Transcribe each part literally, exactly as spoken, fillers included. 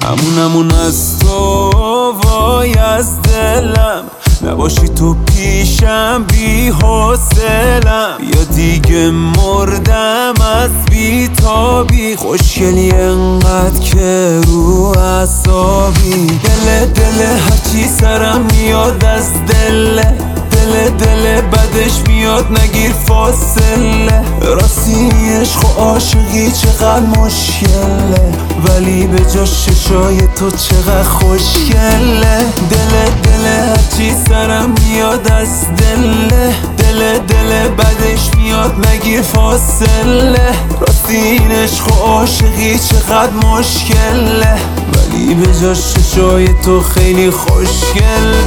همون همون از تو وای از دلم، نباشی تو پیشم بی حوصلم، یا دیگه مردم از بی تابی. خوشگلی انقدر که رو اعصابی، دل دل هرچی سرم میاد از دله، دل دل بدش میاد نگیر فاصله. راستی عشق و عاشقی چقدر مشکله، ولی به جا ششای تو چقدر خوشگله. دل دل هرچی سرم میاد از دله، دل دل بدش میاد نگیر فاصله. راستی این عشق و عاشقی چقدر مشکله، ولی به جا ششای تو خیلی خوشگله.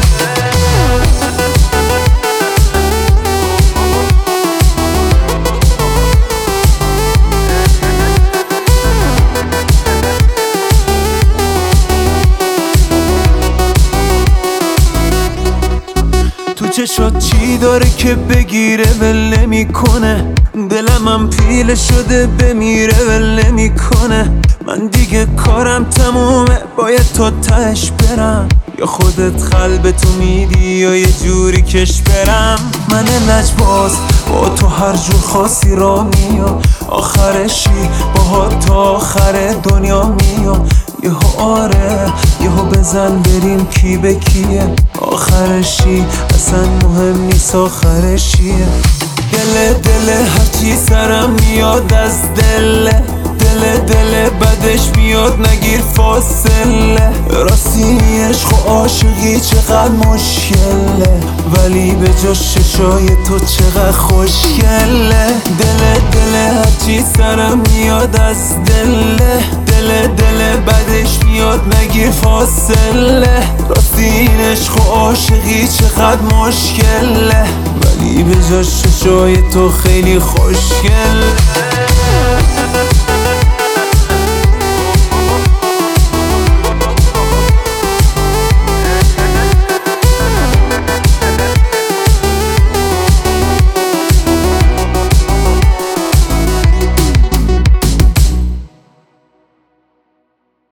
چشات چی داره که بگیره ول نمیکنه، دلم هم پیله شده بمیره ول نمیکنه. من دیگه کارم تمومه، باید تا تهش برم، یا خودت قلبتو میدی یا یه جوری کش برم. من لجباز با تو هر جور خاصی را میام، آخرشی با تا آخر دنیا میام. یهو آره یهو بزن بریم کی به کیه، آخرشی اصلا مهم نیست آخرشیه. دل دل هرچی سرم میاد از دله، دل دل بدش میاد نگیر فاصله. راستی عشق و عاشقی چقدر مشکله، ولی به جا ششای تو چقدر خوشگله. دل دل هرچی سرم میاد از دله، دل دل بدش میاد نگیر فاصله. راستی این عشق و عاشقی چقدر مشکله، ولی به جا ششای تو خیلی خوشگله.